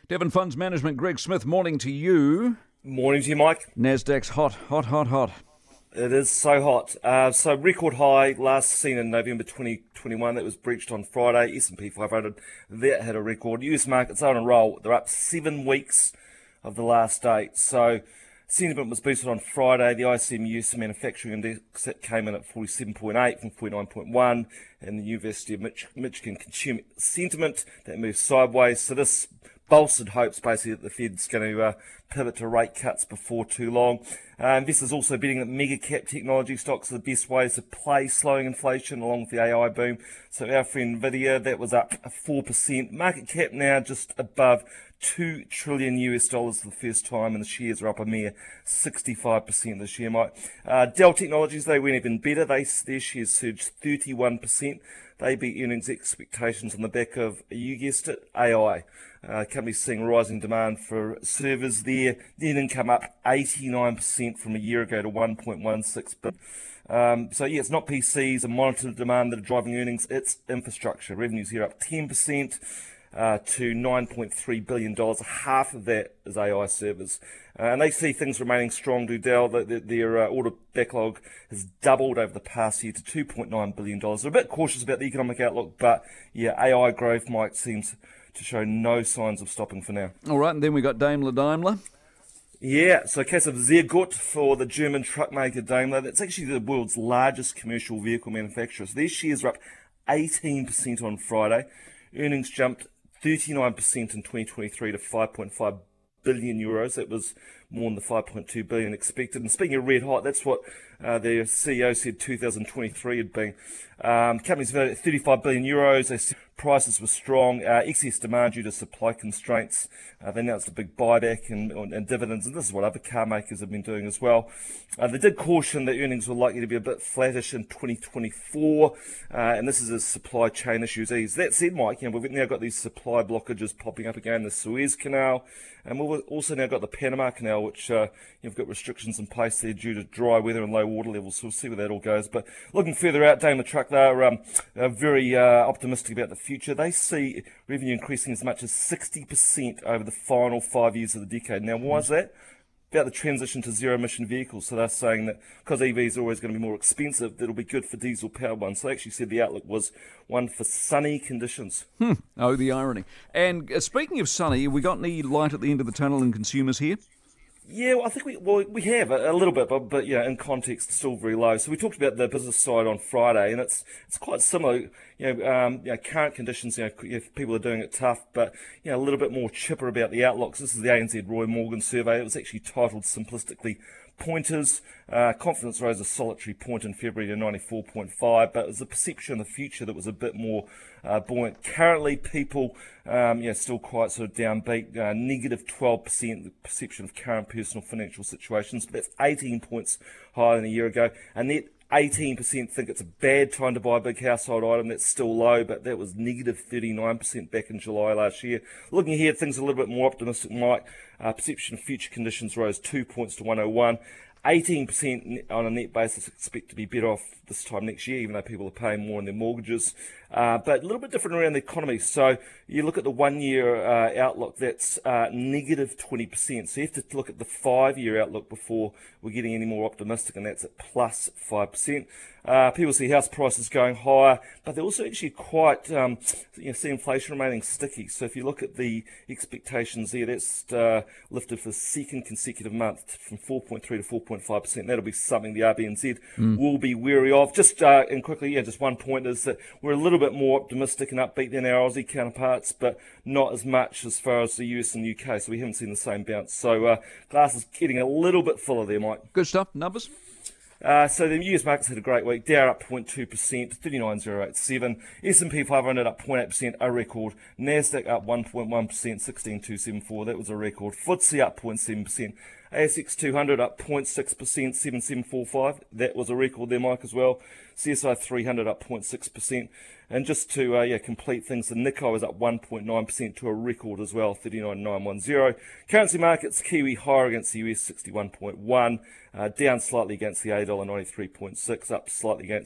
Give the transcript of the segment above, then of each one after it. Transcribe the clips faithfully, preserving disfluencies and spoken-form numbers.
Devon Funds Management, Greg Smith, morning to you. Morning to you, Mike. Nasdaq's hot, hot, hot, hot. It is so hot. Uh, so record high last seen in November twenty twenty-one. That was breached on Friday. S and P five hundred, that had a record. U S markets are on a roll. They're up seven weeks of the last eight. So sentiment was boosted on Friday. The I S M U S Manufacturing Index came in at forty-seven point eight from forty-nine point one. And the University of Mich- Michigan Consumer Sentiment, that moved sideways. So this bolstered hopes basically that the Fed's going to uh, pivot to rate cuts before too long. Uh, investors also betting that mega cap technology stocks are the best ways to play slowing inflation along with the A I boom. So our friend Nvidia, that was up four percent. Market cap now just above two trillion U S dollars for the first time, and the shares are up a mere sixty-five percent this year, Mike. Uh, Dell Technologies, they went even better. They, their shares surged thirty-one percent. They beat earnings expectations on the back of, you guessed it, A I. Uh, companies seeing rising demand for servers there. Net income up eighty-nine percent from a year ago to one point one six billion. Um, so yeah, it's not P Cs and monitor demand that are driving earnings, it's infrastructure. Revenues here up ten percent. Uh, to nine point three billion dollars. Half of that is A I servers. Uh, and they see things remaining strong to Dell. Their, their uh, order backlog has doubled over the past year to two point nine billion dollars. They're a bit cautious about the economic outlook, but yeah, A I growth, Mike, seems to show no signs of stopping for now. All right, and then we got Daimler Daimler. Yeah, so case of sehr gut for the German truck maker Daimler. That's actually the world's largest commercial vehicle manufacturer. So their shares are up eighteen percent on Friday. Earnings jumped thirty-nine percent in twenty twenty-three to five point five billion euros. That was more than the five point two billion expected. And speaking of red hot, that's what uh, their C E O said two thousand twenty-three had been. Um, companies valued at thirty-five billion euros. They said prices were strong, uh, excess demand due to supply constraints. Uh, they announced a big buyback and, and dividends, and this is what other car makers have been doing as well. Uh, they did caution that earnings were likely to be a bit flattish in twenty twenty-four, uh, and this is as supply chain issues ease. That said, Mike, you know, we've now got these supply blockages popping up again, the Suez Canal, and we've also now got the Panama Canal, which uh, you've got restrictions in place there due to dry weather and low water levels, so we'll see where that all goes. But looking further out, Daimler Truck, they're um, uh, very uh, optimistic about the future. They see revenue increasing as much as sixty percent over the final five years of the decade. Now, why is that? About the transition to zero-emission vehicles. So they're saying that because E Vs are always going to be more expensive, that'll be good for diesel-powered ones. So they actually said the outlook was one for sunny conditions. Hmm. Oh, the irony. And uh, speaking of sunny, have we got any light at the end of the tunnel in consumers here? Yeah, well, I think we well we have a, a little bit, but but yeah, in context, still very low. So we talked about the business side on Friday, and it's it's quite similar. You know, um, you know, current conditions, you know, if people are doing it tough, but you know, a little bit more chipper about the outlooks. This is the A N Z Roy Morgan survey. It was actually titled simplistically pointers. Uh, confidence rose a solitary point in February to ninety-four point five, but it was the perception of the future that was a bit more uh, buoyant. Currently, people, um, yeah, still quite sort of downbeat, uh, negative twelve percent, the perception of current personal financial situations, but that's eighteen points higher than a year ago. And that eighteen percent think it's a bad time to buy a big household item. That's still low, but that was negative thirty-nine percent back in July last year. Looking ahead, things are a little bit more optimistic, Mike. Uh, perception of future conditions rose two points to one oh one. eighteen percent on a net basis expect to be better off this time next year, even though people are paying more on their mortgages. Uh, but a little bit different around the economy. So you look at the one-year uh, outlook, that's uh, negative twenty percent. So you have to look at the five-year outlook before we're getting any more optimistic, and that's at plus five percent. Uh, people see house prices going higher, but they're also actually quite, um, you know, see inflation remaining sticky. So if you look at the expectations there, that's uh, lifted for the second consecutive month from four point three to four point five percent. That'll be something the R B N Z mm. will be wary of. Just uh, and quickly, yeah, just one point is that we're a little bit more optimistic and upbeat than our Aussie counterparts, but not as much as far as the U S and U K. So we haven't seen the same bounce. So uh, glass is getting a little bit fuller there, Mike. Good stuff. Numbers? Uh, so the U S markets had a great week. Dow up zero point two percent, thirty-nine thousand eighty-seven. S and P five hundred up zero point eight percent, a record. Nasdaq up one point one percent, sixteen thousand two hundred seventy-four. That was a record. F T S E up zero point seven percent. A S X two hundred up zero point six percent, seven thousand seven hundred forty-five. That was a record there, Mike, as well. C S I three hundred up zero point six percent. And just to uh, yeah complete things, the Nikkei was up one point nine percent to a record as well, thirty-nine thousand nine hundred ten. Currency markets, Kiwi higher against the U S, sixty-one point one. Uh, down slightly against the A dollar, ninety-three point six. Up slightly against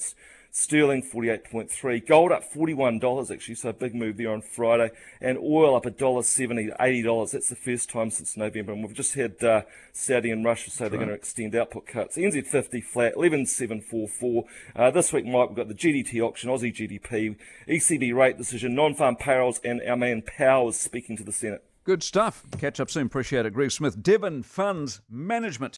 Sterling forty-eight point three. Gold up forty-one dollars actually, so a big move there on Friday. And oil up one dollar seventy to eighty dollars. That's the first time since November. And we've just had uh, Saudi and Russia say they're going to extend output cuts. N Z fifty flat, eleven seven forty-four. Uh, this week, Mike, we've got the G D T auction, Aussie G D P, E C B rate decision, non-farm payrolls, and our man Powers speaking to the Senate. Good stuff. Catch up soon. Appreciate it. Greg Smith, Devon Funds Management.